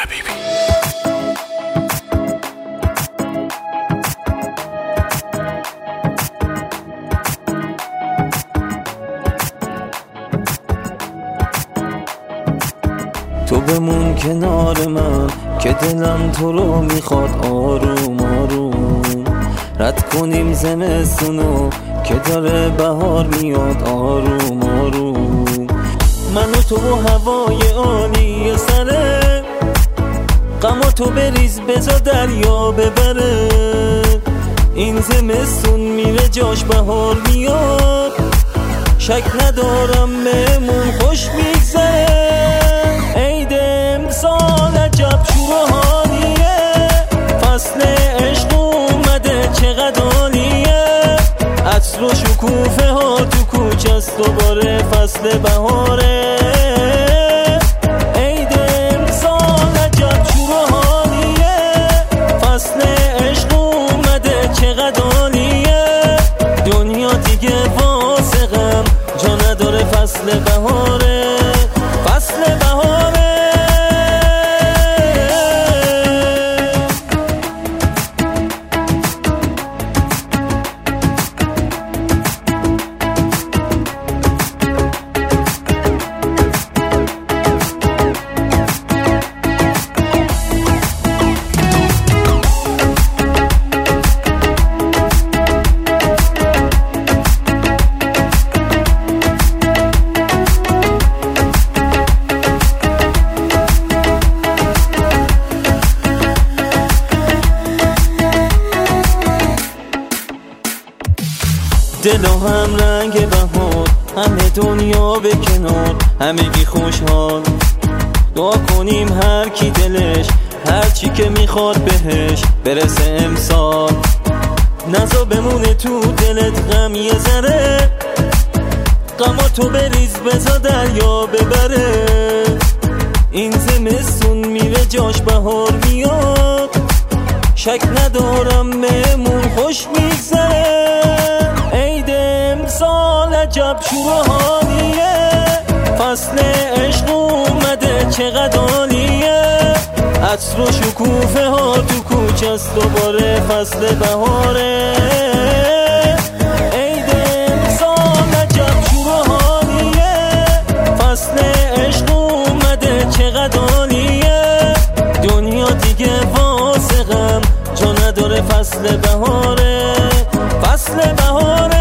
حبیبی. تو بمون کنار من که دلم تو رو میخواد آروم آروم. رد کنیم زمستونو که داره بهار میاد آروم آروم. من و تو و هوای عالی سره، غم تو بریز بزا دریا ببره. این زمستون میره جاش بهار میاد، شک ندارم بهمون خوش میگذره. عید امسال عجب شور و حالیه، فصل عشق اومده چقدر عالیه. عطر و شکوفه ها تو کوچه است، دوباره فصل بهاره. عید امسال عجب شور و حالیه، فصل عشق اومده چقدر عالیه. دنیا دیگه واسه غم جا نداره، فصل بهاره، فصل بهاره. دل و هم رنگ بهار، همه دنیا به کنار، همگی خوشحال. دعا کنیم هر کی دلش هر چی که میخواد بهش برسه امسال. نزا بمونه تو دلت غم یه ذره، غما تو بریز بزا دریا ببره. این زمستون میره جاش بهار میاد، شک ندارم بهمون خوش میگذره. عید امسال عجب شور و حالیه، فصل عشق اومده چقدر عالیه. عطر و شکوفه ها تو کوچه است، دوباره فصل بهاره. عید امسال عجب شور و حالیه، فصل عشق اومده چقدر عالیه. دنیا دیگه واسه غم جا نداره، فصل بهاره، فصل بهاره.